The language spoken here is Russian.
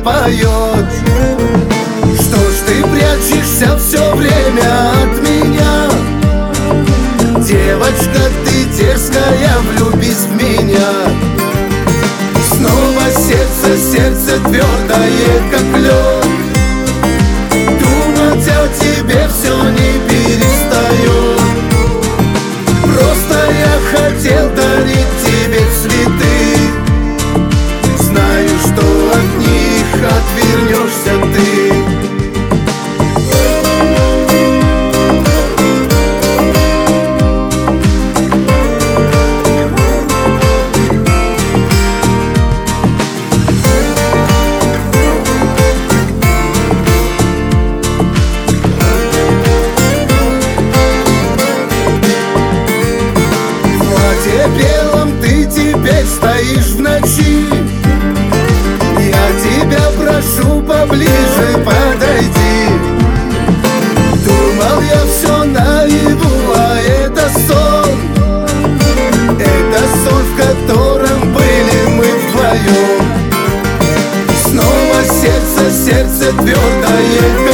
поет. Что ж ты прячешься все время от меня? Девочка, ты дерзкая, влюбись в меня. Снова сердце твердое, как лед. Думать о тебе все не перестает. Просто я хотел дарить тебе цветы. Знаю, что от них отвернешься ты. Белом ты теперь стоишь в ночи. Я тебя прошу поближе подойди. Думал я все наяву, а это сон. Это сон, в котором были мы вдвоем. Снова сердце твердое,